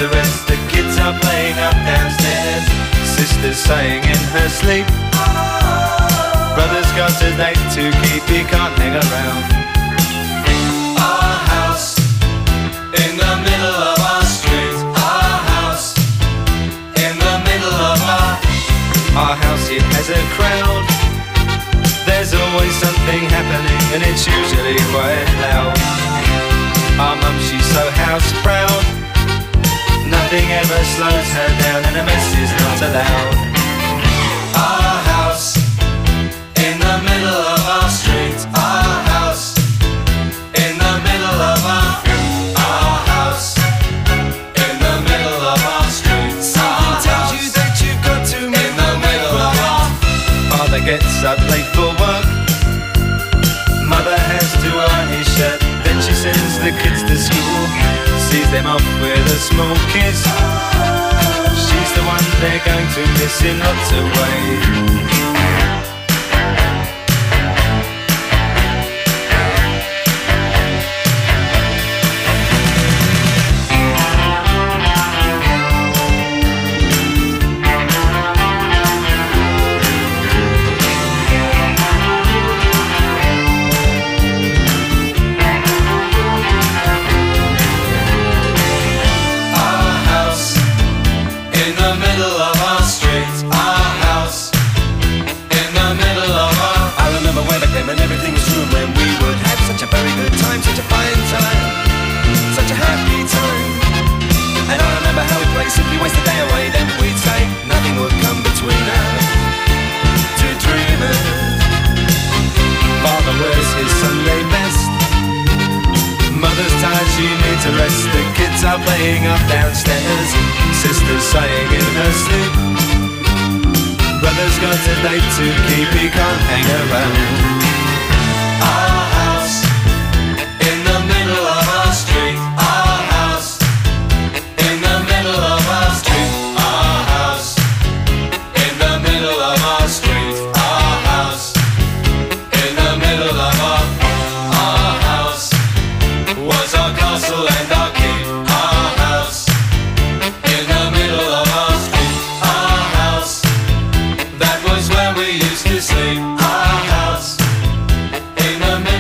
to rest, the kids are playing up downstairs. Sister's saying in her sleep, brother's got a date to keep, he can't hang around. Our house in the middle of our street. Our house in the middle of our house, it has a crowd. There's always something happening and it's usually quite loud. Our mum, she's so house proud, nothing ever slows her down and a mess is not allowed. Our house in the middle of our street. Our house in the middle of our house in the middle of our street. Something tells you that you've got to move in the middle of our. Father gets up late for work, mother has to iron his shirt. Then she sends the kids to school, sees them off with a small kiss. She's the one they're going to miss in lots of ways. And everything was true when we would have such a very good time, such a fine time, such a happy time. And I remember how we'd play, simply waste the day away. Then we'd say nothing would come between us, two dreamers. Father wears his Sunday best, mother's tired, she needs a rest. The kids are playing up downstairs, sister's saying in her sleep, brother's got a date to keep, he can't hang around. Our house in the middle of our street. Our house in the middle of our street. Our house in the middle of our street. Our house in the middle of our house was our castle and our keep. Our house in the middle of our street. Our house, that was where we used to sleep. Our house in the middle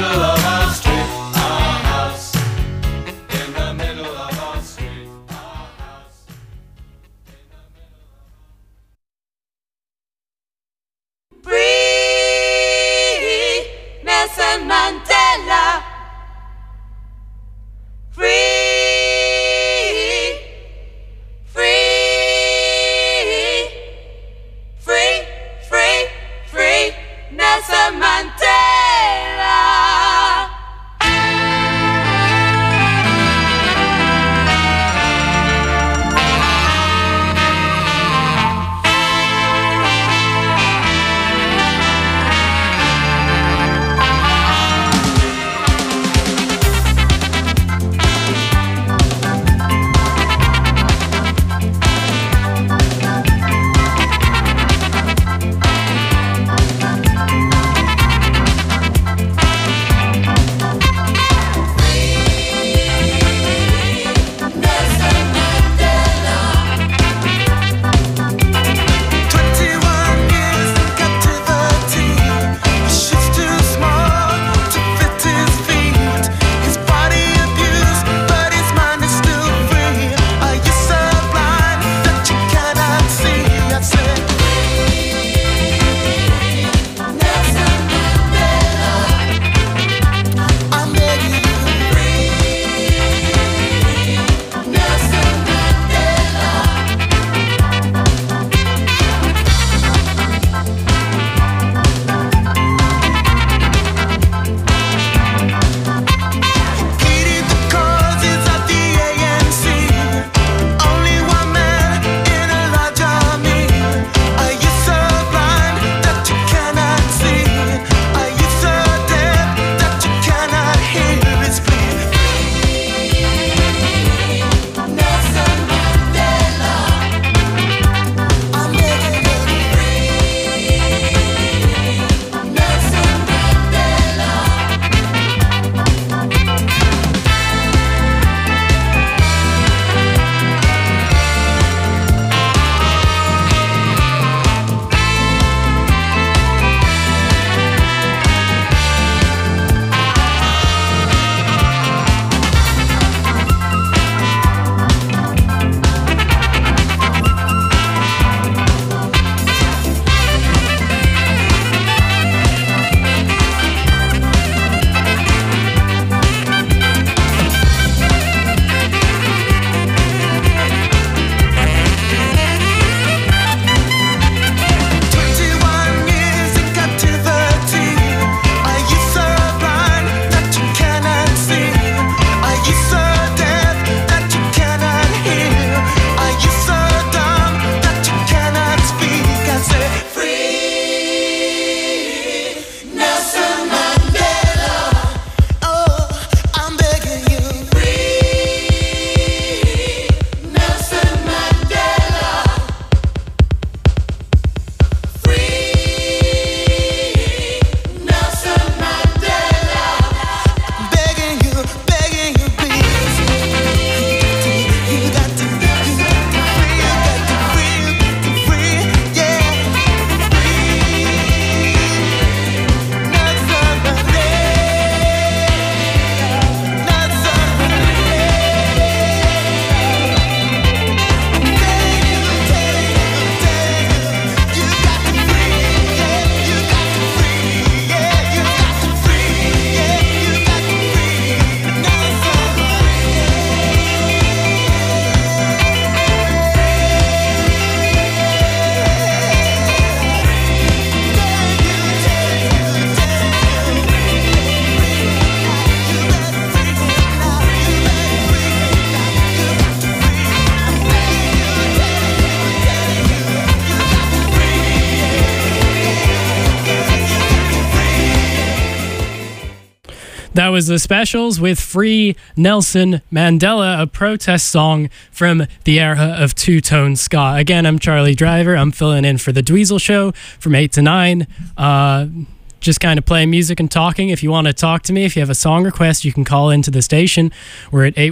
That was The Specials with Free Nelson Mandela, a protest song from the era of two-tone ska. Again, I'm Charlie Driver. I'm filling in for The Dweezil Show from 8 to 9. Just kind of playing music and talking. If you want to talk to me, if you have a song request, you can call into the station. We're at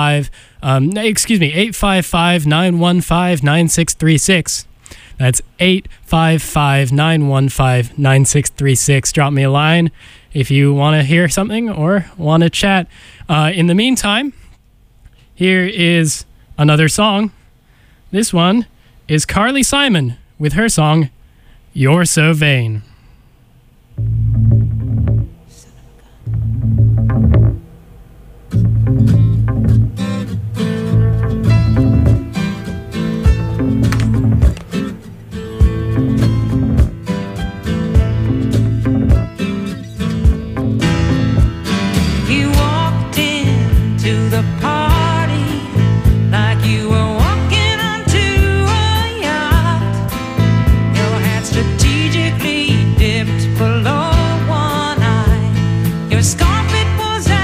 855-915-9636. That's 855-915-9636. Drop me a line if you want to hear something or want to chat. In the meantime, here is another song. This one is Carly Simon with her song, You're So Vain. Strategically dipped below one eye. Your scarf, it was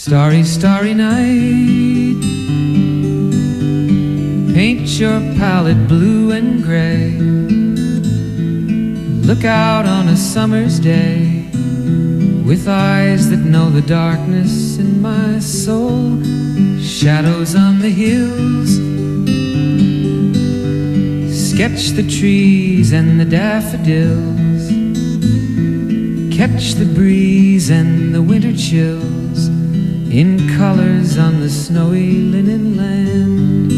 Starry, starry night, paint your palette blue and gray. Look out on a summer's day with eyes that know the darkness in my soul. Shadows on the hills, sketch the trees and the daffodils, catch the breeze and the winter chills in colors on the snowy linen land.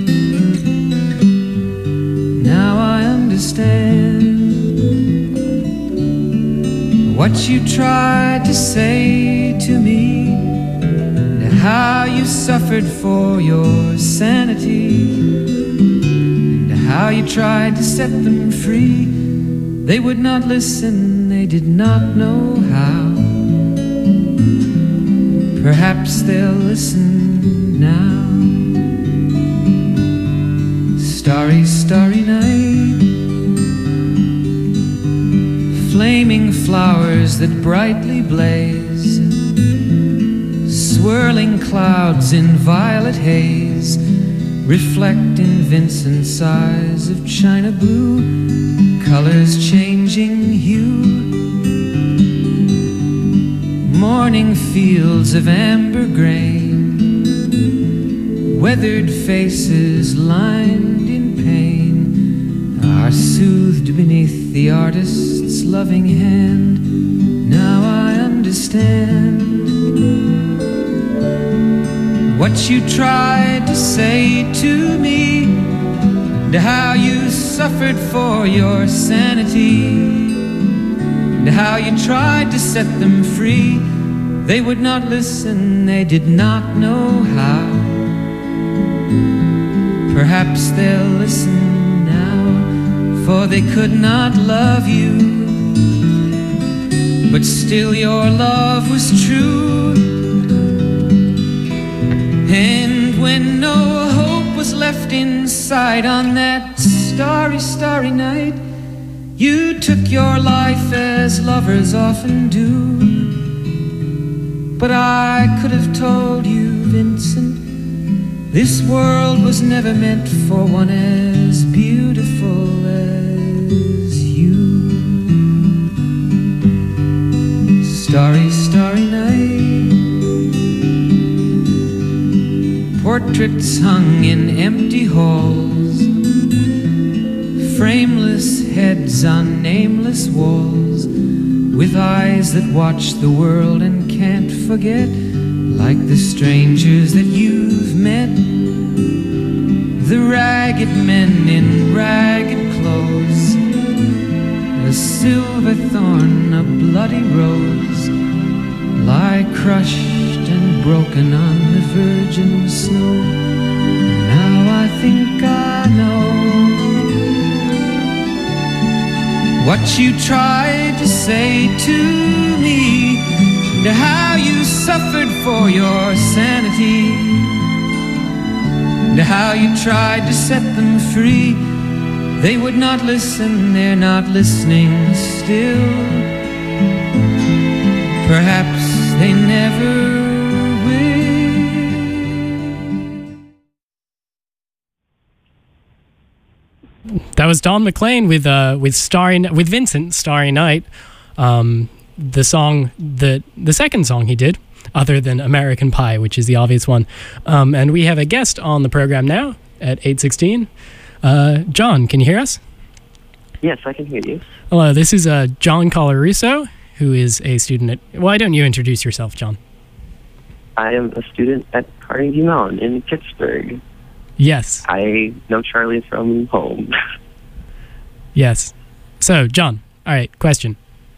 Now I understand what you tried to say to me, and how you suffered for your sanity, and how you tried to set them free. They would not listen, they did not know how. Perhaps they'll listen now. Starry, starry night, flaming flowers that brightly blaze, swirling clouds in violet haze, reflect in Vincent's eyes of china blue, colors changing hue. Morning fields of amber grain, weathered faces lined in pain, are soothed beneath the artist's loving hand. Now I understand what you tried to say to me, and how you suffered for your sanity, and how you tried to set them free. They would not listen, they did not know how. Perhaps they'll listen now, for they could not love you, but still your love was true. And when no hope was left inside on that starry, starry night, you took your life as lovers often do. But I could have told you, Vincent, this world was never meant for one as beautiful as you. Starry, starry night, portraits hung in empty halls, frameless heads on nameless walls, with eyes that watch the world and can't forget, like the strangers that you've met, the ragged men in ragged clothes, a silver thorn, a bloody rose, lie crushed and broken on the virgin snow. Now I think I know what you tried to say to me, and how you suffered for your sanity, and how you tried to set them free. They would not listen, they're not listening still. Perhaps they never will. That was Don McLean with Vincent, Starry Night. The second song he did, other than American Pie, which is the obvious one. And we have a guest on the program now at 8:16. John, can you hear us? Yes, I can hear you. Hello, this is John Colarusso, who is a student at... Why don't you introduce yourself, John? I am a student at Carnegie Mellon in Pittsburgh. Yes. I know Charlie from home. Yes. So, John, all right, question.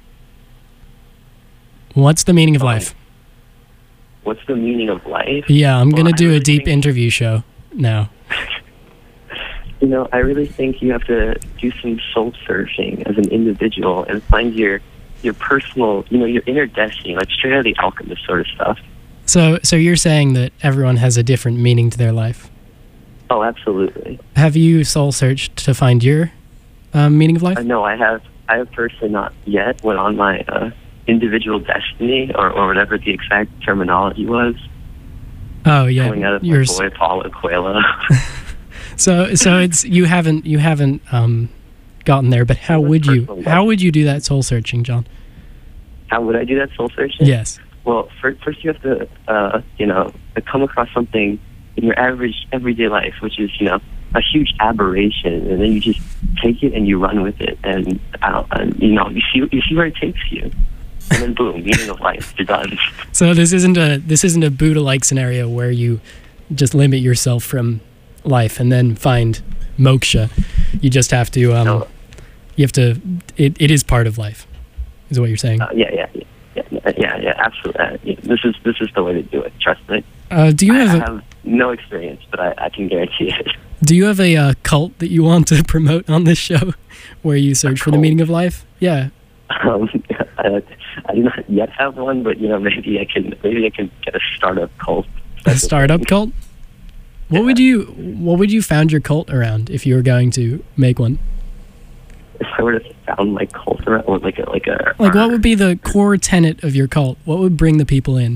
What's the meaning of life? What's the meaning of life? Yeah, I'm going to do a deep interview show now. You know, I really think you have to do some soul searching as an individual and find your personal, your inner destiny, like straight out of The Alchemist sort of stuff. So you're saying that everyone has a different meaning to their life? Oh, absolutely. Have you soul searched to find your meaning of life? No, I have personally not yet. Went on my individual destiny, or whatever the exact terminology was, Oh yeah, coming out of my you're boy Paulo Coelho. so it's you haven't gotten there, but how would you do that soul searching, John? How would I do that soul searching? Yes. Well, first you have to, come across something in your average everyday life, which is, a huge aberration, and then you just take it and you run with it, and you see where it takes you, and then boom, meaning of life, you're done. So this isn't a Buddha-like scenario where you just limit yourself from life and then find moksha. You just have to. No. You have to. It is part of life, is what you're saying. Yeah, absolutely. This is the way to do it. Trust me. Do you I have? have no experience, but I can guarantee it. Do you have a cult that you want to promote on this show, where you search for the meaning of life? Yeah. I do not yet have one, but maybe I can get a startup cult. A startup cult? What would you found your cult around if you were going to make one? If I were to found my cult around, or like what would be the core tenet of your cult? What would bring the people in?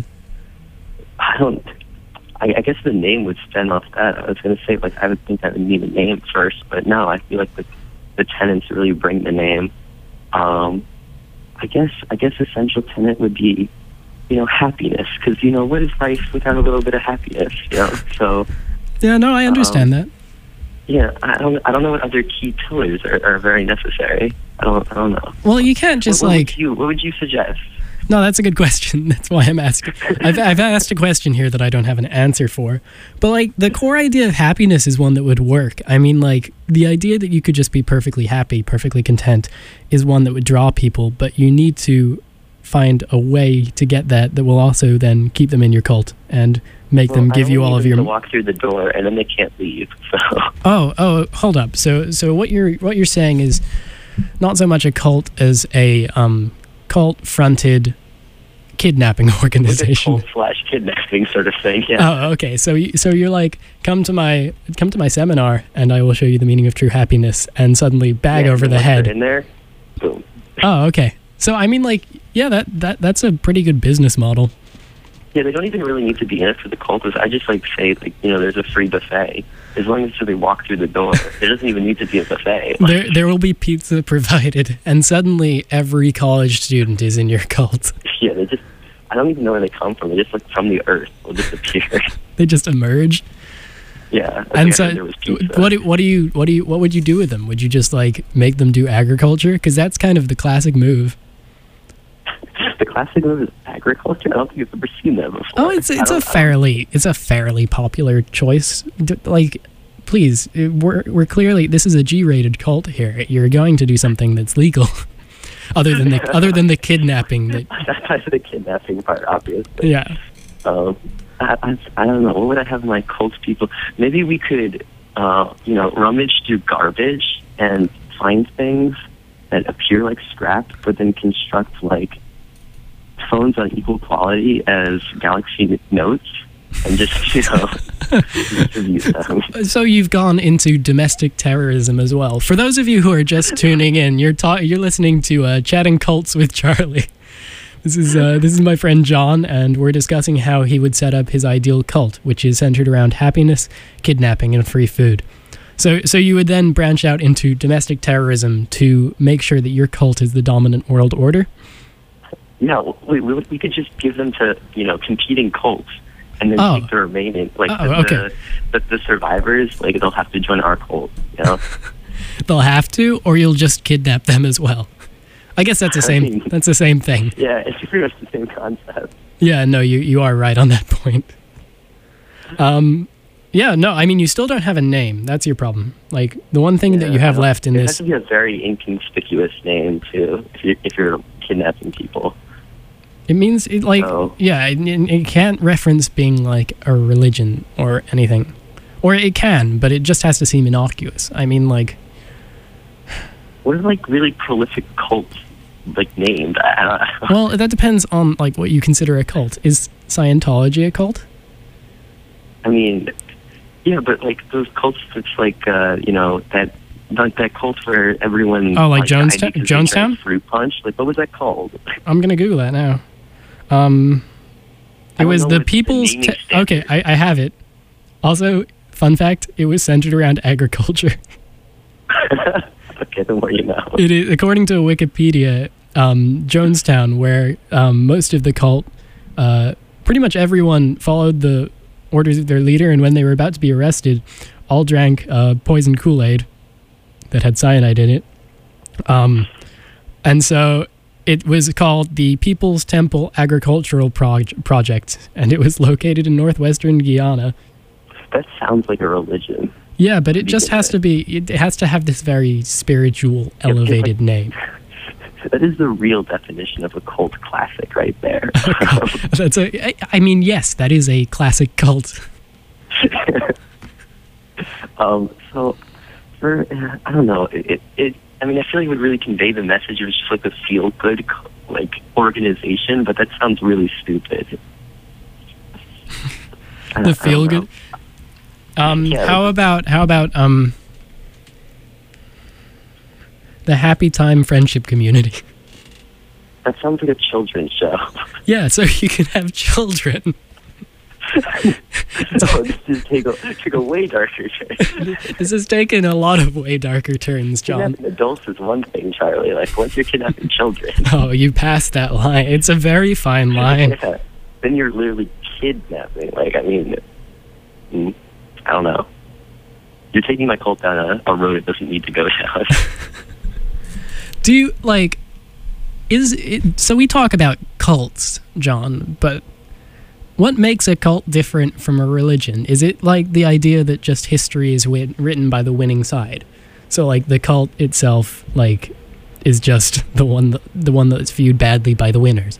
I guess the name would stem off that. I was going to say, I would think that would need a name first, but no, I feel like the tenets really bring the name. I guess essential tenet would be, happiness, because what is life without a little bit of happiness? So. Yeah, no, I understand that. Yeah, I don't know what other key pillars are very necessary. I don't know. Well, you can't just what would you suggest? No, that's a good question. That's why I'm asking. I've asked a question here that I don't have an answer for. But the core idea of happiness is one that would work. I mean, the idea that you could just be perfectly happy, perfectly content is one that would draw people, but you need to find a way to get that will also then keep them in your cult and make them give you all of your. To walk through the door and then they can't leave. So. Oh, hold up. So what you're saying is not so much a cult as a cult-fronted kidnapping organization. Like a cult/kidnapping sort of thing. Yeah. Oh, okay. So you're like, come to my seminar and I will show you the meaning of true happiness, and suddenly over the head. In there, boom. Oh, okay. So I mean, that's a pretty good business model. Yeah, they don't even really need to be in it for the cult. I just say there's a free buffet. As long as they walk through the door, there doesn't even need to be a buffet. There will be pizza provided, and suddenly every college student is in your cult. Yeah, I don't even know where they come from. They just from the earth will just appear. They just emerge. Yeah. And so, what would you do with them? Would you just make them do agriculture? Because that's kind of the classic move. The classic move is agriculture. I don't think I've ever seen that before. Oh, it's a fairly popular choice. Please, we're clearly, this is a G-rated cult here. You're going to do something that's legal, other than the kidnapping. That's the kidnapping part, obviously. Yeah. I don't know. What would I have my cult people? Maybe we could, rummage through garbage and find things that appear like scrap, but then construct phones on equal quality as Galaxy Notes, and just distribute them. So you've gone into domestic terrorism as well. For those of you who are just tuning in, you're listening to Chatting Cults with Charlie. This is my friend John, and we're discussing how he would set up his ideal cult, which is centered around happiness, kidnapping, and free food. So you would then branch out into domestic terrorism to make sure that your cult is the dominant world order? No, we could just give them to, competing cults, and then take the remaining, the survivors, they'll have to join our cult, They'll have to, or you'll just kidnap them as well? I guess that's the same thing. Yeah, it's pretty much the same concept. Yeah, no, you are right on that point. Yeah, no, I mean, you still don't have a name. That's your problem. The one thing that you have left in this... It has to be a very inconspicuous name, too, if you're kidnapping people. It means, it can't reference being, a religion or anything. Or it can, but it just has to seem innocuous. I mean, What are, really prolific cults, named? Well, that depends on, what you consider a cult. Is Scientology a cult? I mean... Yeah, but those cults, it's that like that cult where everyone. Oh, like died Jonestown? because they Jonestown? drank fruit punch. Like, what was that called? I'm gonna Google that now. It don't was know the what the People's. naming Okay, I have it. Also, fun fact: it was centered around agriculture. Okay, the more you know. It is, according to Wikipedia, Jonestown, where most of the cult, pretty much everyone followed the orders of their leader, and when they were about to be arrested, all drank poison Kool-Aid that had cyanide in it. And so it was called the People's Temple Agricultural Project, and it was located in northwestern Guyana. That sounds like a religion. Yeah, but it just has to be, it has to have this very spiritual, elevated name. That is the real definition of a cult classic right there. I mean, yes, that is a classic cult. So, for, I don't know, I mean, I feel like it would really convey the message. It was just like a feel-good, like, organization, but that sounds really stupid. The feel-good? Yeah. How about the Happy Time Friendship Community? That sounds like a children's show. Yeah, so you can have children. No, this is take a way darker turn. This has taken a lot of way darker turns, John. Kidnapping adults is one thing, Charlie. Like, once you're kidnapping children. Oh, you passed that line. It's a very fine line. Yeah, then you're literally kidnapping. Like, I mean, I don't know. You're taking my cult down a road it doesn't need to go down. Do you, like, so we talk about cults, John, but what makes a cult different from a religion? Is it like the idea that just history is written by the winning side? So like the cult itself, like, is just the one that's viewed badly by the winners?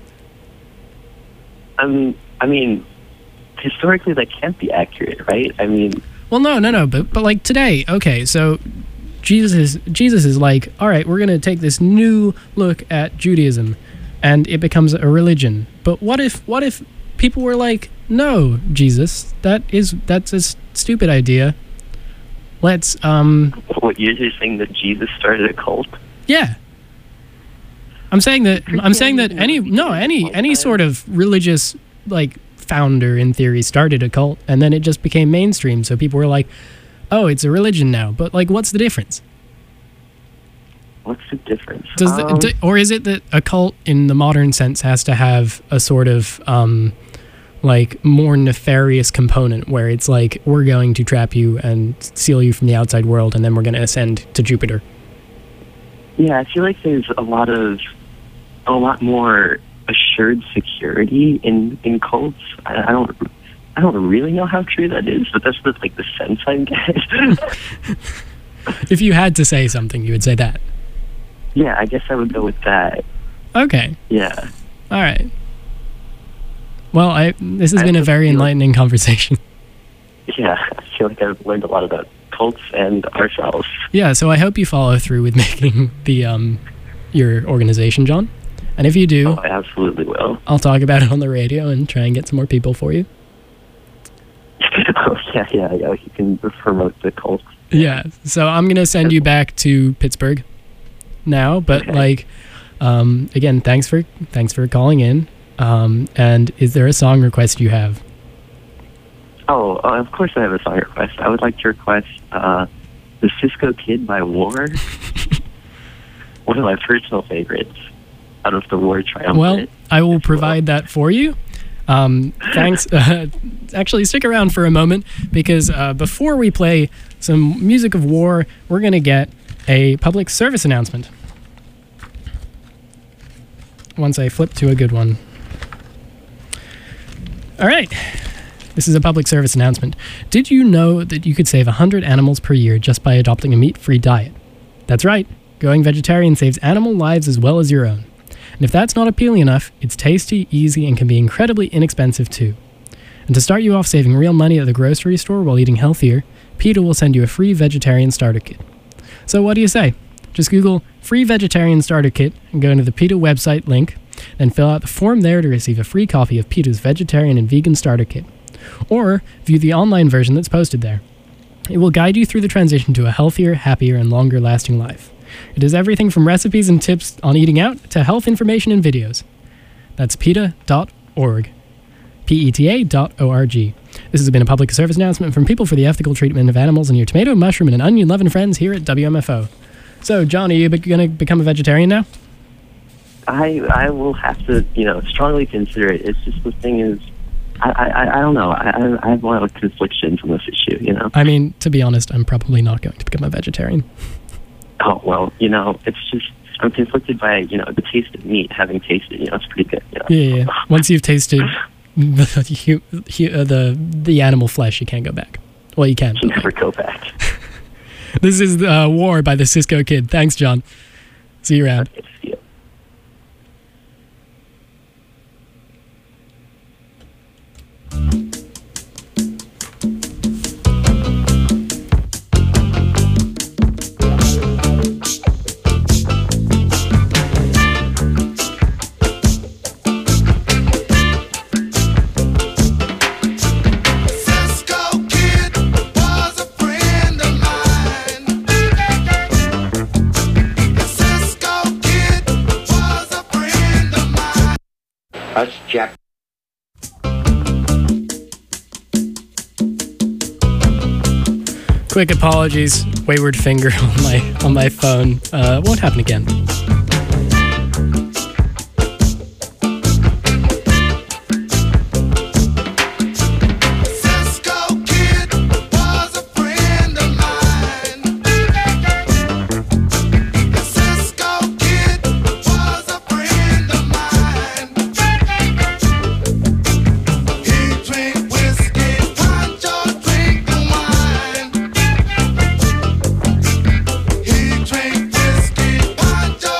I mean, historically that can't be accurate, right? I mean, well, no, but like today, okay, so Jesus is like, all right, we're gonna take this new look at Judaism, and it becomes a religion. But what if people were like, no, Jesus, that's a stupid idea. Let's what, you're just saying that Jesus started a cult? Yeah. I'm saying that any sort of religious, like, founder in theory started a cult, and then it just became mainstream, so people were like, oh, it's a religion now. But like, what's the difference? What's the difference? Or is it that a cult in the modern sense has to have a sort of like more nefarious component where it's like, we're going to trap you and seal you from the outside world, and then we're going to ascend to Jupiter? Yeah, I feel like there's a lot more assured security in cults. I don't really know how true that is, but that's the sense I get. If you had to say something, you would say that. Yeah, I guess I would go with that. Okay. Yeah. All right. Well, this has been a very enlightening conversation. Yeah, I feel like I've learned a lot about cults and ourselves. Yeah, so I hope you follow through with making the your organization, John. And if you do, I absolutely will. I'll talk about it on the radio and try and get some more people for you. Oh, yeah. You can promote the cult. Yeah, so I'm going to send you back to Pittsburgh now, but okay. Again, thanks for calling in. And is there a song request you have? Oh, of course I have a song request. I would like to request The Cisco Kid by War. One of my personal favorites out of the War triumvirate. Well, I will provide that for you. Thanks. Actually, stick around for a moment, because before we play some music of War, we're going to get a public service announcement. Once I flip to a good one. All right. This is a public service announcement. Did you know that you could save 100 animals per year just by adopting a meat-free diet? That's right. Going vegetarian saves animal lives as well as your own. And if that's not appealing enough, it's tasty, easy, and can be incredibly inexpensive too. And to start you off saving real money at the grocery store while eating healthier, PETA will send you a free vegetarian starter kit. So what do you say? Just Google free vegetarian starter kit and go into the PETA website link, then fill out the form there to receive a free copy of PETA's vegetarian and vegan starter kit. Or view the online version that's posted there. It will guide you through the transition to a healthier, happier, and longer-lasting life. It is everything from recipes and tips on eating out to health information and videos. That's PETA.org. PETA.org. This has been a public service announcement from People for the Ethical Treatment of Animals and your tomato, mushroom, and onion-loving friends here at WMFO. So, John, are you going to become a vegetarian now? I will have to, strongly consider it. It's just the thing is, I don't know. I have a lot of conflictions on this issue, I mean, to be honest, I'm probably not going to become a vegetarian. Oh, well, it's just, I'm conflicted by, the taste of meat, having tasted, it's pretty good. Yeah. Once you've tasted the animal flesh, you can't go back. Well, you can. You never go back. This is War by the Cisco Kid. Thanks, John. See you around. Okay, see you. Us Jack. Quick apologies, wayward finger on my phone. Won't happen again. Drink whiskey, punch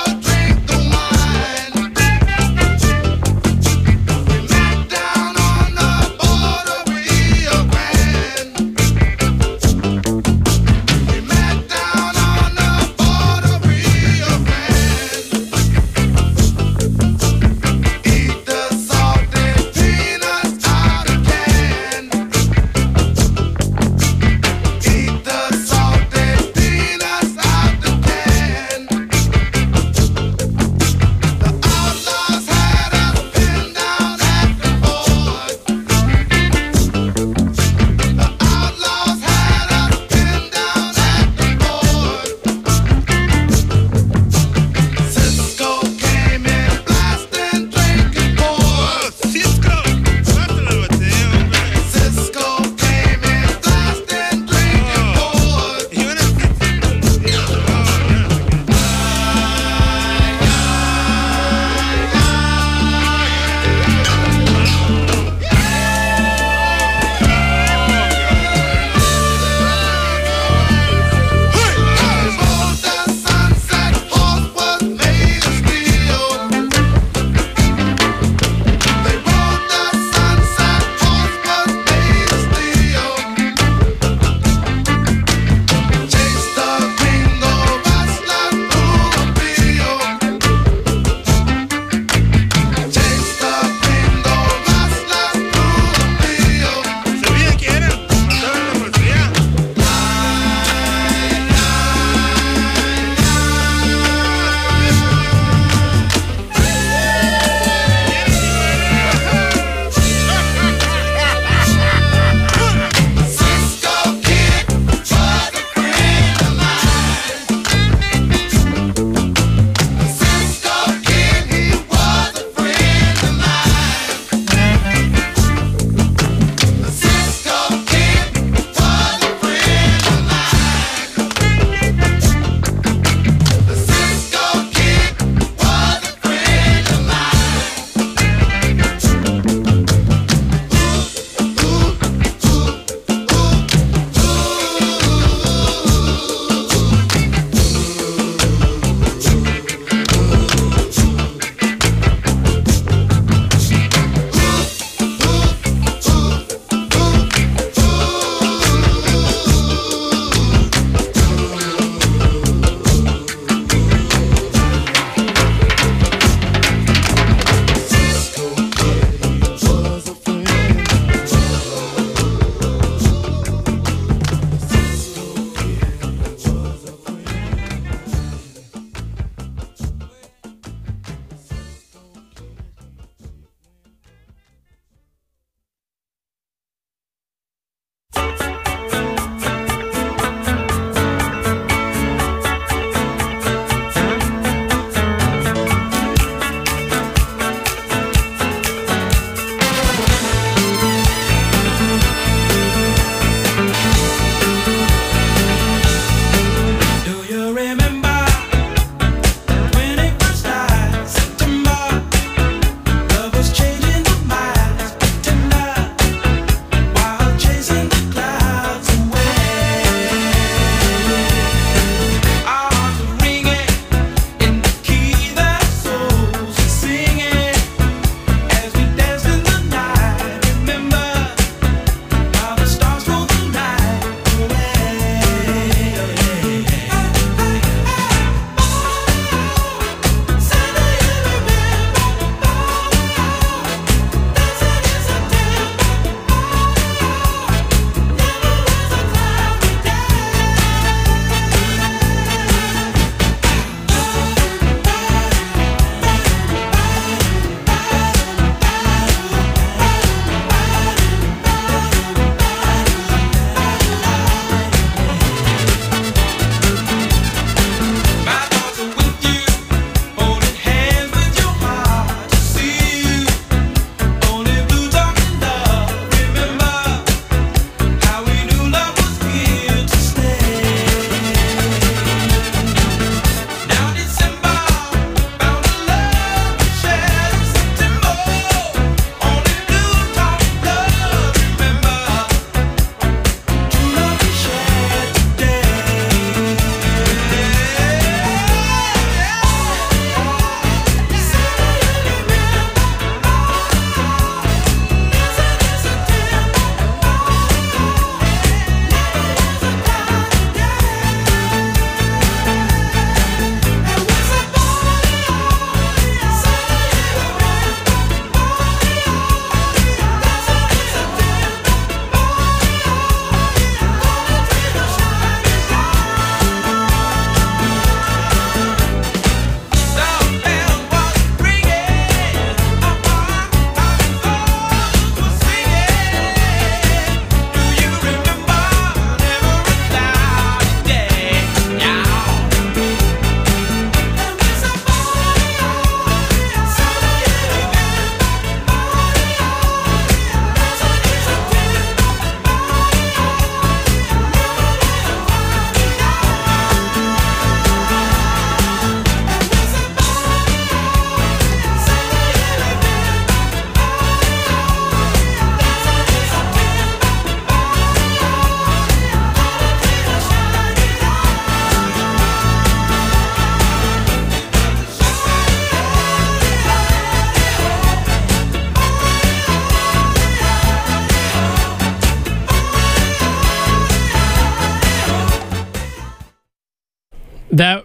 That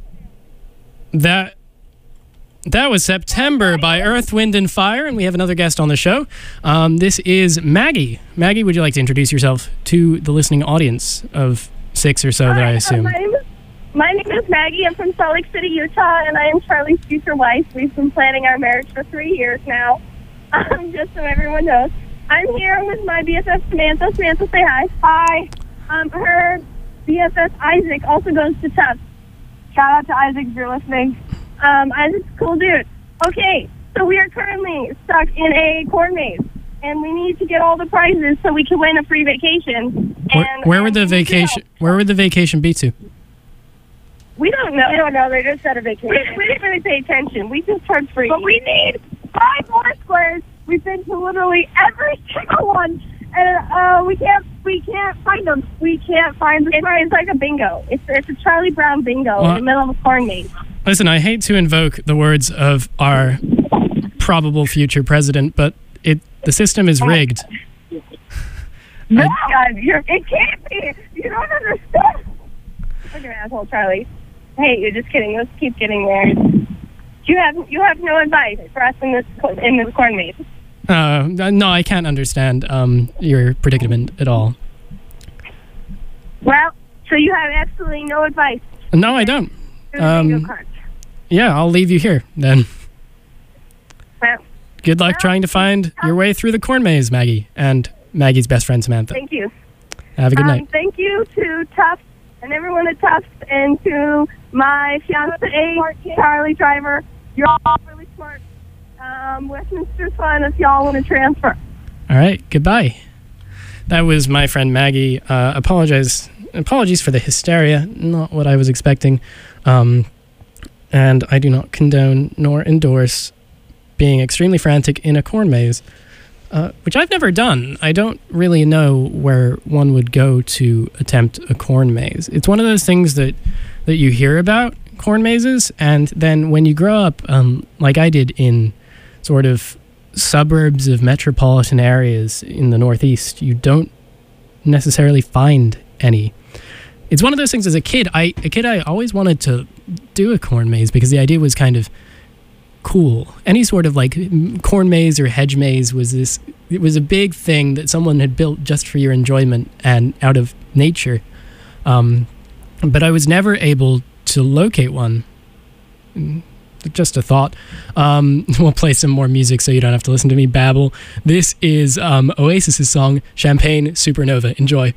was September by Earth, Wind, and Fire, and we have another guest on the show. This is Maggie. Maggie, would you like to introduce yourself to the listening audience of 6 or so that I assume? My name is Maggie. I'm from Salt Lake City, Utah, and I am Charlie's future wife. We've been planning our marriage for 3 years now, just so everyone knows. I'm here with my BFF, Samantha. Samantha, say hi. Hi. Her BFF, Isaac, also goes to Tufts. Shout out to Isaac if you're listening. Isaac's a cool dude. Okay, so we are currently stuck in a corn maze, and we need to get all the prizes so we can win a free vacation. Where would the vacation? Where would the vacation be to? We don't know. We don't know. They just said a vacation. We didn't really pay attention. We just heard free. But we need 5 more squares. We've been to literally every single one, and we can't find them. We can't find the squares. It's like a bingo. It's a Charlie Brown bingo in the middle of a corn maze. Listen, I hate to invoke the words of our probable future president, but the system is rigged. No, it can't be. You don't understand. Look at an asshole, Charlie. Hey, you're just kidding. Let's keep getting there. You have no advice for us in this corn maze. No, I can't understand your predicament at all. Well, so you have absolutely no advice. No, I don't. Yeah, I'll leave you here then. Well, good luck trying to find your way through the corn maze, Maggie, and Maggie's best friend, Samantha. Thank you. Have a good night. Thank you to Tufts and everyone at Tufts, and to my fiancé, Charlie Driver. You're all really smart. Westminster's fun if y'all want to transfer. All right, goodbye. That was my friend Maggie. Apologies for the hysteria. Not what I was expecting. And I do not condone nor endorse being extremely frantic in a corn maze, which I've never done. I don't really know where one would go to attempt a corn maze. It's one of those things that you hear about, corn mazes, and then when you grow up, like I did in sort of suburbs of metropolitan areas in the Northeast, you don't necessarily find any. It's one of those things as a kid I always wanted to do a corn maze because the idea was kind of cool. Any sort of like corn maze or hedge maze it was a big thing that someone had built just for your enjoyment and out of nature. But I was never able to locate one. Just a thought. We'll play some more music so you don't have to listen to me babble. This is Oasis's song, Champagne Supernova. Enjoy.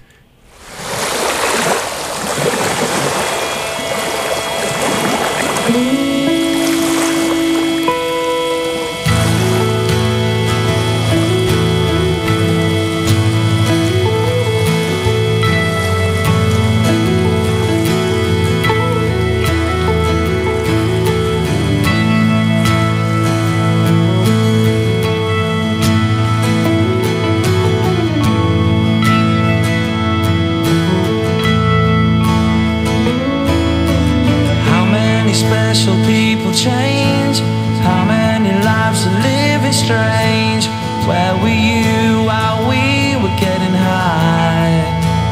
Special people change. How many lives are living strange? Where were you while we were getting high?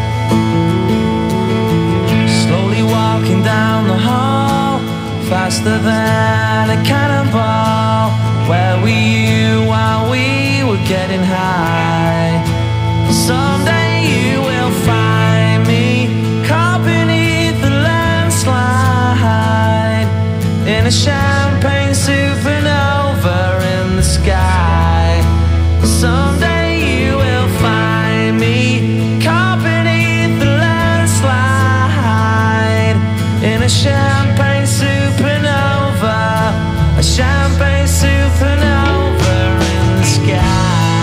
Slowly walking down the hall, faster than a cannonball. Where were you while we were getting high? Someday you will find me caught beneath the landslide in a champagne supernova in the sky. Someday you will find me caught beneath the landslide in a champagne supernova, a champagne supernova in the sky.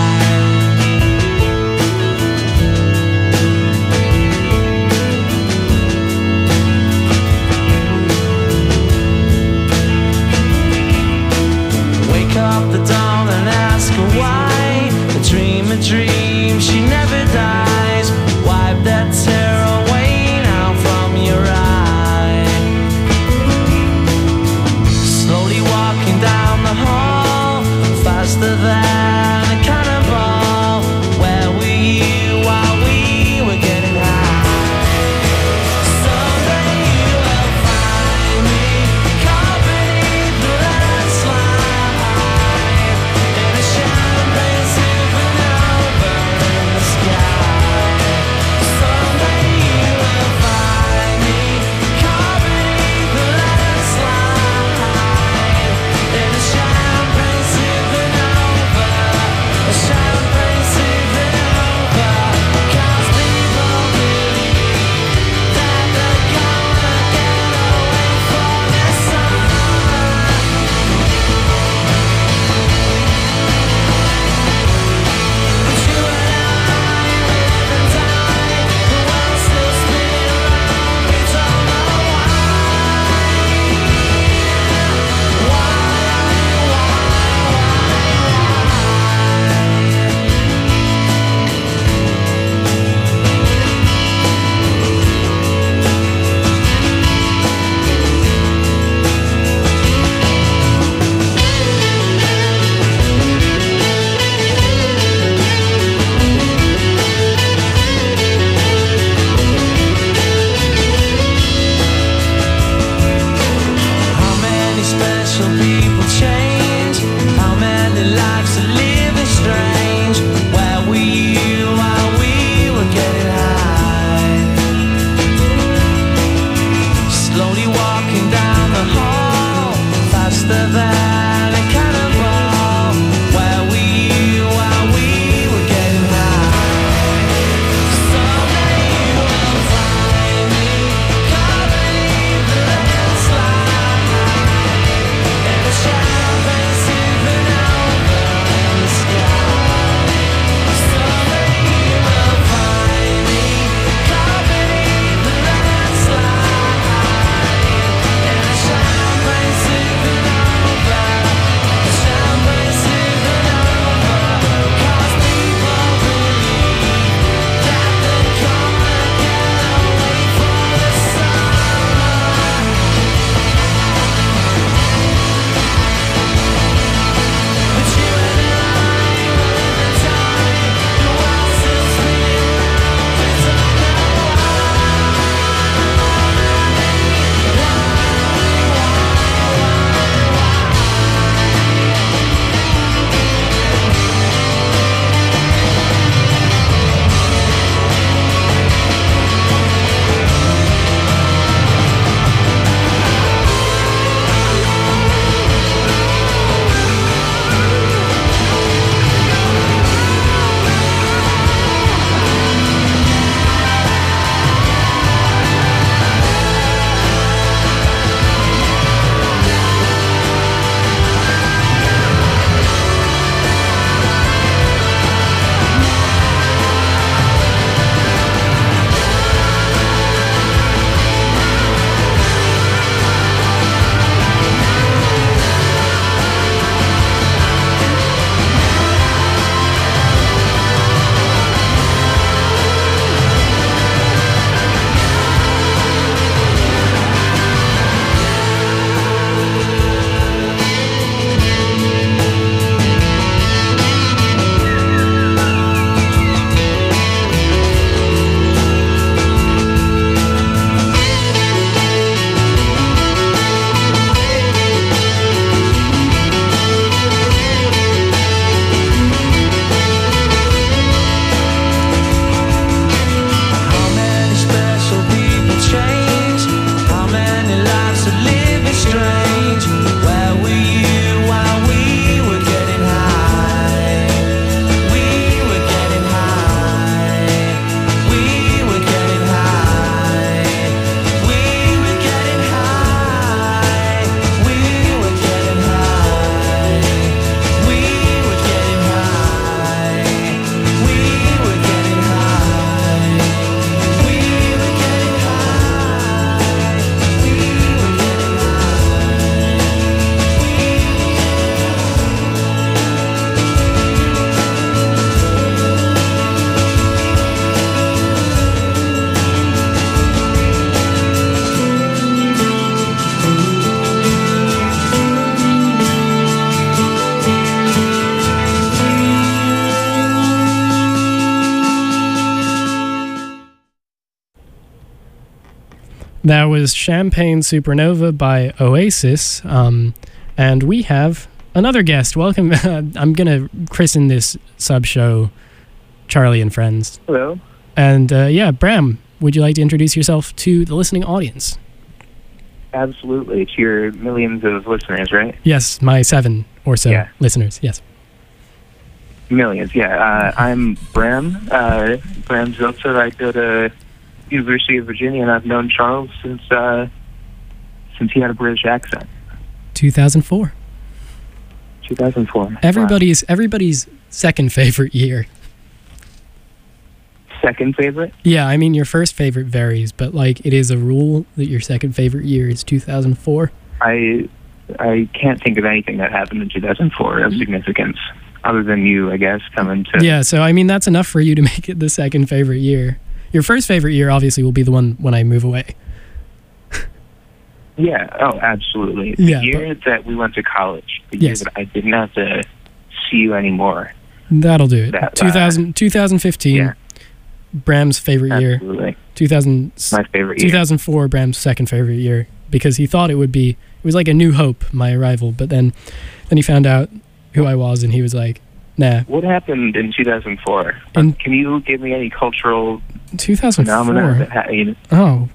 Up the dawn and ask her why. A dream, she never dies. Wipe that tear away now from your eye. Slowly walking down the hall, people change? How many lives are living strange? Where were you while we were getting high? Slowly walking down the hall, faster than a cannonball. Where were you while we were getting high? Someday you will find me caught beneath the landslide, and the champagne supernova in the sky. Someday you will find me caught beneath the landslide, and the champagne supernova, the champagne supernova. 'Cause people believe that they're gonna get away from the sun. But you and I will live in time. The world still spinning round. We don't know how many special people change? How many lives are living strange? Where were you while we were getting high? We were getting high. We were getting high. We were getting high. We were getting high. We were getting high. We were getting high. We were getting high. We were getting That was Champagne Supernova by Oasis. And we have another guest. Welcome. I'm going to christen this sub-show Charlie and Friends. Hello. And yeah, Bram, would you like to introduce yourself to the listening audience? Absolutely. To your millions of listeners, right? Yes, my 7 or so Yeah. listeners. Yes. Millions, yeah. I'm Bram. Bram Zeltzer. I go to University of Virginia, and I've known Charles since he had a British accent. 2004. 2004. Everybody's second favorite year. Second favorite? Yeah, I mean, your first favorite varies, but like it is a rule that your second favorite year is 2004. I can't think of anything that happened in 2004 of significance, other than you, I guess, coming to... Yeah, so I mean, that's enough for you to make it the second favorite year. Your first favorite year, obviously, will be the one when I move away. Yeah, oh, absolutely. The Yeah, year that we went to college, the Yes. year that I didn't have to see you anymore. That'll do it. That, 2015, yeah. Bram's favorite year. Absolutely. 2000, My favorite year. 2004, Bram's second favorite year, because he thought it would was like a new hope, my arrival. But then he found out who I was, and he was like, nah. What happened in 2004? In- Can you give me any cultural 2004. phenomena that Oh.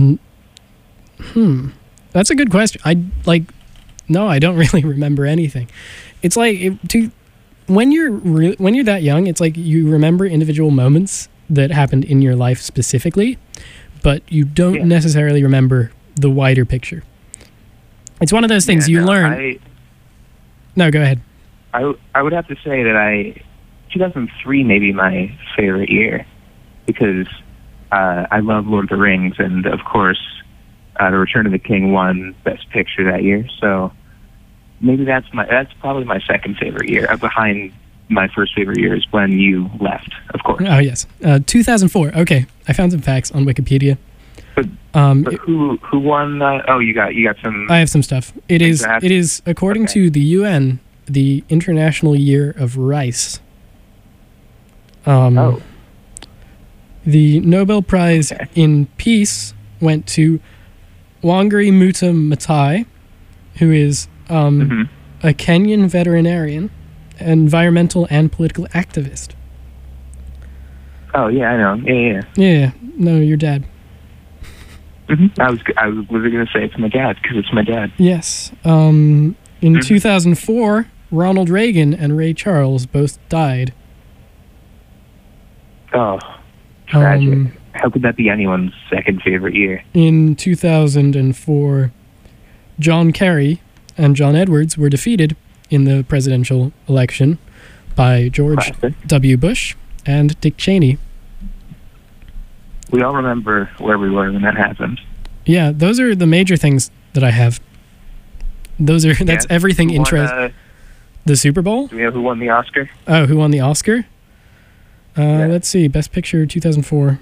That's a good question. No, I don't really remember anything. It's like when you're that young, it's like you remember individual moments that happened in your life specifically, but you don't necessarily remember the wider picture. It's one of those things you learn. No, go ahead. I would have to say that 2003 may be my favorite year because I love Lord of the Rings, and of course, The Return of the King won Best Picture that year. So maybe that's probably my second favorite year. Behind my first favorite year is when you left, of course. Oh yes, 2004. Okay, I found some facts on Wikipedia. But who won? You got some. I have some stuff. It is according to the UN, the International Year of Rice. The Nobel Prize in Peace went to Wangari Maathai Maathai, who is a Kenyan veterinarian, environmental and political activist. Oh yeah, I know. Yeah. Yeah. No, your dad. I was literally going to say it's my dad because it's my dad. Yes. In 2004, Ronald Reagan and Ray Charles both died. Oh, tragic. How could that be anyone's second favorite year? In 2004, John Kerry and John Edwards were defeated in the presidential election by George W. Bush and Dick Cheney. We all remember where we were when that happened. Yeah, those are the major things that I have. That's everything interesting. The Super Bowl? Do we know who won the Oscar? Oh, who won the Oscar? Let's see. Best Picture 2004.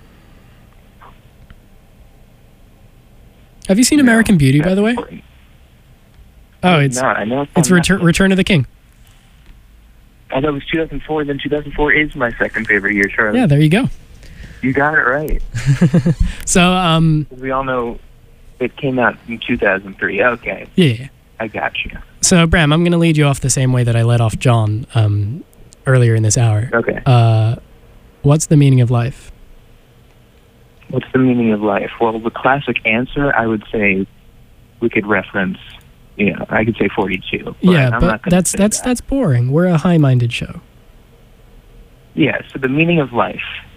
Have you seen American Beauty, by the way? Important. Oh, it's not. I know it's Return of the King. I thought it was 2004. Then 2004 is my second favorite year, Charlie. Yeah, there you go. You got it right. So, we all know it came out in 2003. Okay. Yeah. I got you. So, Bram, I'm going to lead you off the same way that I led off John earlier in this hour. Okay. What's the meaning of life? What's the meaning of life? Well, the classic answer, I would say, we could reference. I could say 42. Yeah, but that's boring. We're a high-minded show. Yeah. So the meaning of life.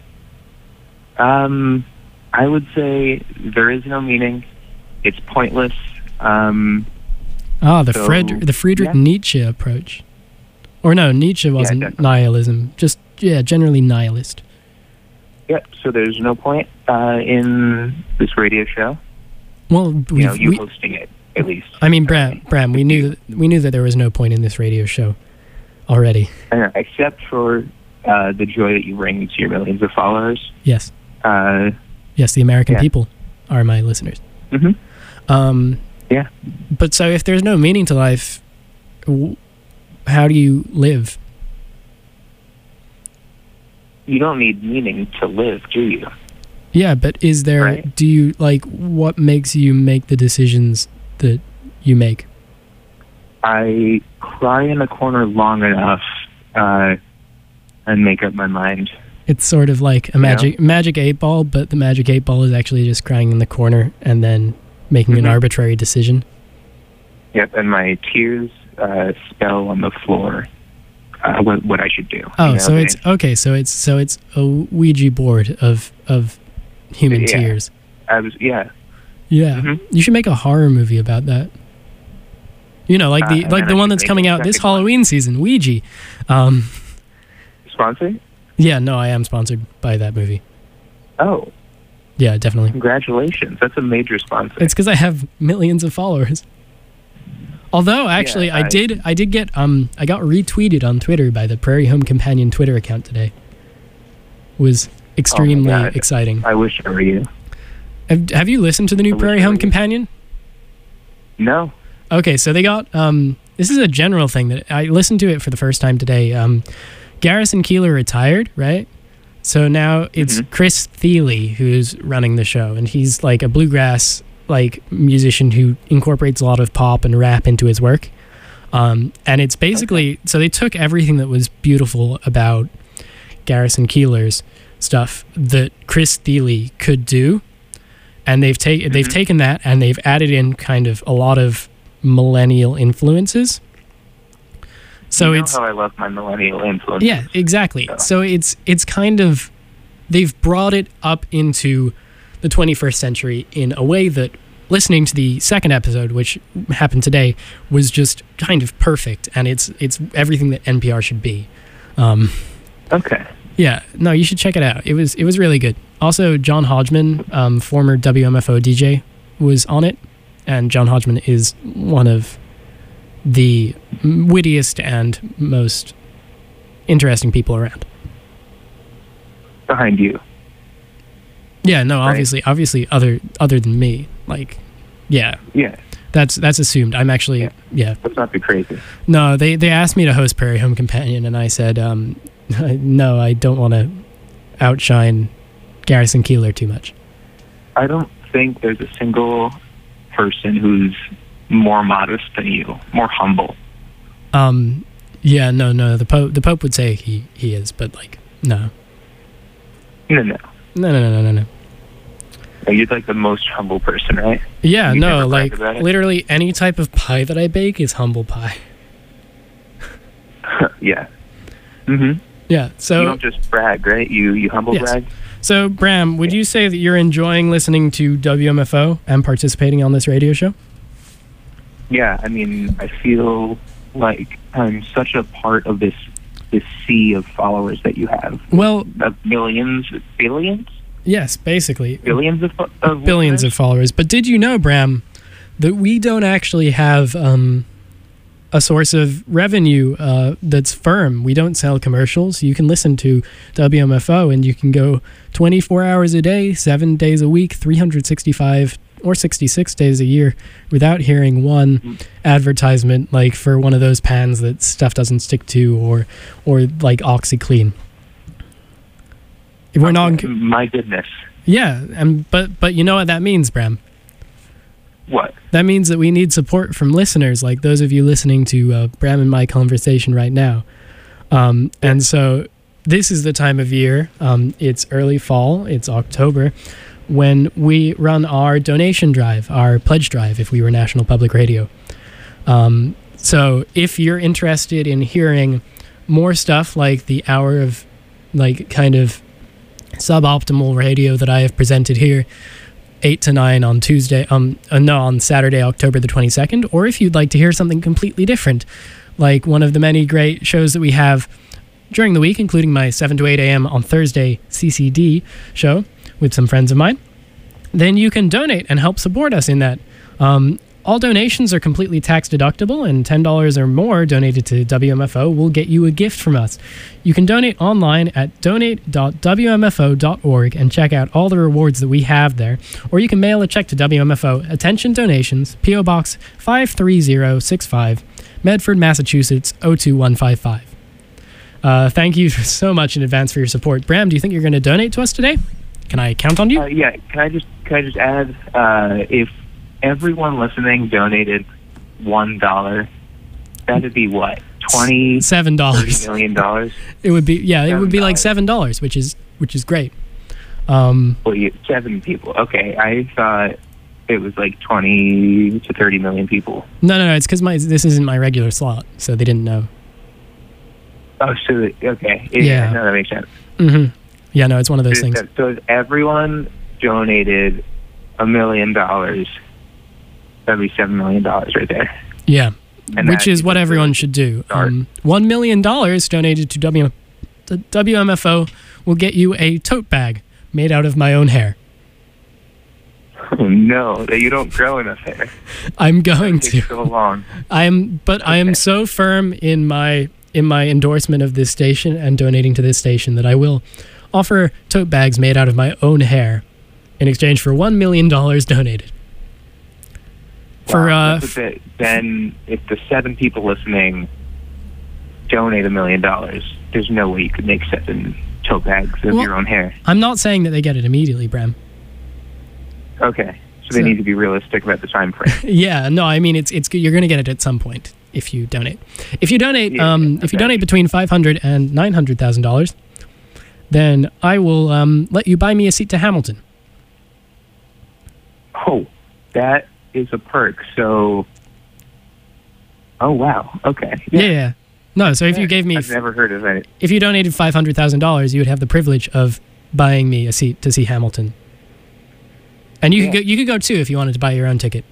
I would say there is no meaning. It's pointless. The Friedrich Nietzsche approach. Or no, Nietzsche wasn't nihilism. Just, generally nihilist. Yep, so there's no point in this radio show. Well, you hosting it, at least. I mean, Bram, we knew that there was no point in this radio show already. I know, except for the joy that you bring to your millions of followers. Yes. Yes, the American people are my listeners. Yeah. But so if there's no meaning to life, how do you live? You don't need meaning to live, do you? Yeah, but is there, right? Do you, what makes you make the decisions that you make? I cry in a corner long enough and make up my mind. It's sort of like a magic 8-ball, but the magic 8-ball is actually just crying in the corner and then making an arbitrary decision. Yep, and my tears spell on the floor what I should do. Oh, so it's okay. So it's a Ouija board of human tears. Yeah. You should make a horror movie about that. Like the one that's coming out this Halloween season, Ouija. Sponsored? Yeah, no, I am sponsored by that movie. Oh. Yeah, definitely. Congratulations. That's a major sponsor. It's because I have millions of followers. Although, actually, I did get I got retweeted on Twitter by the Prairie Home Companion Twitter account today. Was extremely exciting. I wish I were you. Have you listened to the new Prairie Home Companion? No. Okay, so they got this is a general thing that I listened to it for the first time today. Garrison Keillor retired, right? So now it's Chris Thiele who's running the show, and he's like a bluegrass like musician who incorporates a lot of pop and rap into his work. And it's basically, so they took everything that was beautiful about Garrison Keillor's stuff that Chris Thile could do, and they've taken that and they've added in kind of a lot of millennial influences. So you know it's how I love my millennial influences. Yeah, exactly. So it's kind of, they've brought it up into the 21st century in a way that listening to the second episode, which happened today, was just kind of perfect, and it's everything that NPR should be. Okay. Yeah, no, you should check it out. It was really good. Also, John Hodgman, former WMFO DJ, was on it, and John Hodgman is one of the wittiest and most interesting people around. Behind you. Yeah, no, Right. obviously other than me. Like, yeah. Yeah. That's assumed. I'm actually, yeah. Let's not be crazy. No, they asked me to host Prairie Home Companion, and I said, no, I don't want to outshine Garrison Keillor too much. I don't think there's a single person who's more modest than you, more humble. Yeah, no. The Pope would say he is, but like, no. No. You're like the most humble person, right? Yeah, You no, never brag like about it? literally any type of pie that I bake is humble pie. Yeah. Mm-hmm. Yeah, You so don't just brag, right? You humble Yes. brag? so Bram, would you say that you're enjoying listening to WMFO and participating on this radio show? Yeah, I mean, I feel like I'm such a part of this sea of followers that you have. Well, Billions? yes, basically. Billions of Billions of listeners? followers. But did you know, Bram, that we don't actually have a source of revenue that's firm? We don't sell commercials. You can listen to WMFO and you can go 24 hours a day, 7 days a week, 365 or 66 days a year without hearing one advertisement, like for one of those pans that stuff doesn't stick to, or like OxyClean. We're not. My goodness. Yeah, but you know what that means, Bram? What? That means that we need support from listeners, like those of you listening to Bram and my conversation right now. And so this is the time of year. It's early fall. It's October, when we run our donation drive, our pledge drive, if we were National Public Radio. So if you're interested in hearing more stuff like the hour of like kind of suboptimal radio that I have presented here, 8 to 9 on on Saturday, October the 22nd, or if you'd like to hear something completely different, like one of the many great shows that we have during the week, including my 7 to 8 a.m. on Thursday CCD show with some friends of mine, then you can donate and help support us in that. All donations are completely tax deductible, and $10 or more donated to WMFO will get you a gift from us. You can donate online at donate.wmfo.org and check out all the rewards that we have there, or you can mail a check to WMFO, Attention Donations, P.O. Box 53065, Medford, Massachusetts 02155. Thank you so much in advance for your support. Bram, do you think you're going to donate to us today? Can I count on you? Yeah. Can I just add, if everyone listening donated $1, that'd be what? $7. $30 million? It would be, yeah, it would be like $7. $7, which is great. Well, 7 people. Okay, I thought it was like 20 to 30 million people. No, it's because this isn't my regular slot, so they didn't know. Oh, so okay. Yeah. No, that makes sense. Mm-hmm. Yeah, no, it's one of those things. So if everyone donated $1 million, that'd be $7 million right there. Yeah, And which that is what is everyone really should do. start. $1 million donated to WMFO will get you a tote bag made out of my own hair. Oh, no, that you don't grow enough hair. I'm going It to. takes so long. I am so firm in my endorsement of this station and donating to this station that I will offer tote bags made out of my own hair in exchange for $1 million donated. Wow, then if the 7 people listening donate $1 million, there's no way you could make 7 tote bags of your own hair. I'm not saying that they get it immediately, Bram. Okay, So they need to be realistic about the time frame. Yeah, no, I mean it's you're going to get it at some point if you donate. If you donate, if you donate between $500,000 and $900,000, then I will let you buy me a seat to Hamilton. Oh, that is a perk. So, oh wow, okay, Yeah. No, so if you gave me, I've never heard of that. if you donated $500,000, you would have the privilege of buying me a seat to see Hamilton. And you could go too if you wanted to buy your own ticket.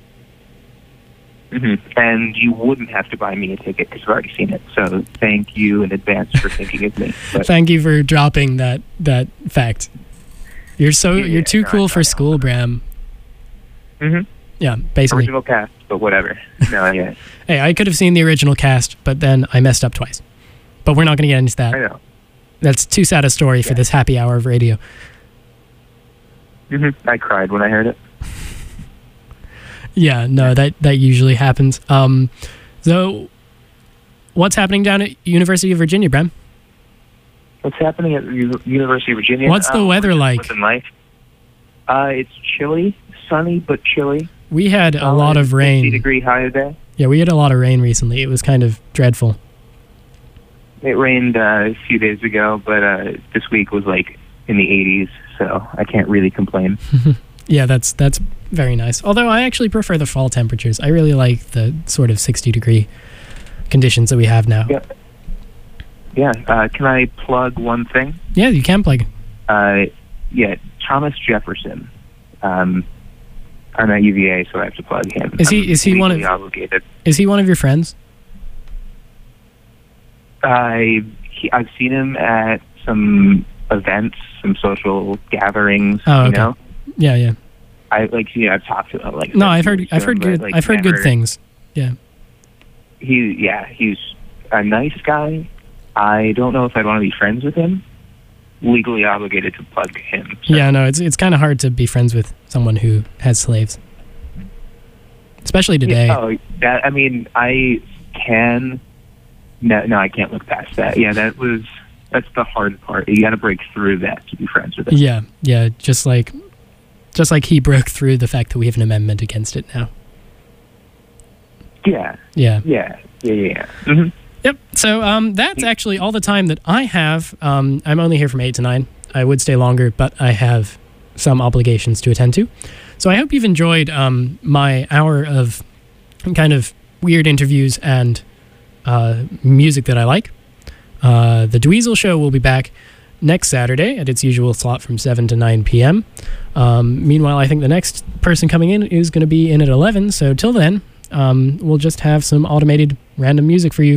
And you wouldn't have to buy me a ticket because I've already seen it. So thank you in advance for thinking of me. But Thank you for dropping that fact. You're too cool for school, Bram. Yeah, basically. Original cast, but whatever. No, yeah. Hey, I could have seen the original cast, but then I messed up twice. But we're not going to get into that. I know. That's too sad a story for this happy hour of radio. I cried when I heard it. Yeah, no, that usually happens. So, what's happening down at University of Virginia, Bram? What's happening at University of Virginia? What's the weather like? Living life. It's chilly, sunny but chilly. We had a lot of rain. 50-degree high today. Yeah, we had a lot of rain recently. It was kind of dreadful. It rained a few days ago, but this week was like in the 80s, so I can't really complain. Yeah, that's very nice. Although I actually prefer the fall temperatures. I really like the sort of 60-degree conditions that we have now. Yeah. Can I plug one thing? Yeah, you can plug. Yeah, Thomas Jefferson. I'm at UVA, so I have to plug him. Is he one of obligated? Is he one of your friends? I've seen him at some events, some social gatherings. Oh, okay. You know? Yeah. I've talked to him. No, I've heard good things. Yeah. He's a nice guy. I don't know if I'd want to be friends with him. Legally obligated to plug him. So. Yeah, no, it's kind of hard to be friends with someone who has slaves, especially today. Yeah, I can. No, I can't look past that. Yeah, that's the hard part. You got to break through that to be friends with him. Yeah, just like he broke through the fact that we have an amendment against it now. Yeah. Mm-hmm. Yep. So that's actually all the time that I have. I'm only here from 8 to 9. I would stay longer, but I have some obligations to attend to. So I hope you've enjoyed my hour of kind of weird interviews and music that I like. The Dweezil Show will be back next Saturday at its usual slot from 7 to 9 p.m. Meanwhile, I think the next person coming in is going to be in at 11. So till then, we'll just have some automated random music for you.